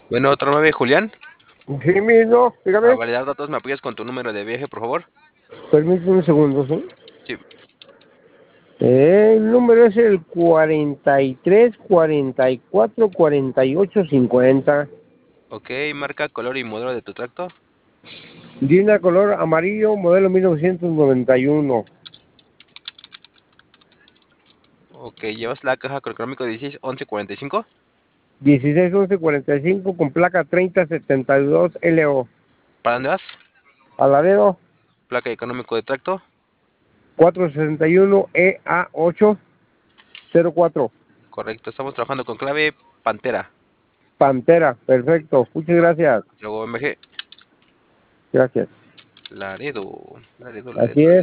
Bueno, otro 9, Julián. Sí, mismo, Para dígame. validar datos, ¿me apoyas con tu número de viaje, por favor? Permíteme un segundo, ¿sí? Sí. El número es el 43 44 48 50. Ok, marca, color y modelo de tu tracto. Dina color amarillo, modelo 1991. Ok, llevas la caja cronómico 16 11 45. 16 11 45 con placa 3072 LO. ¿Para dónde vas? Aladero Placa económico de tracto. 461 EA8 04. Correcto, estamos trabajando con clave Pantera. Pantera, perfecto. Muchas gracias. Luego MG. Gracias. Laredo, Laredo, Así Laredo, es.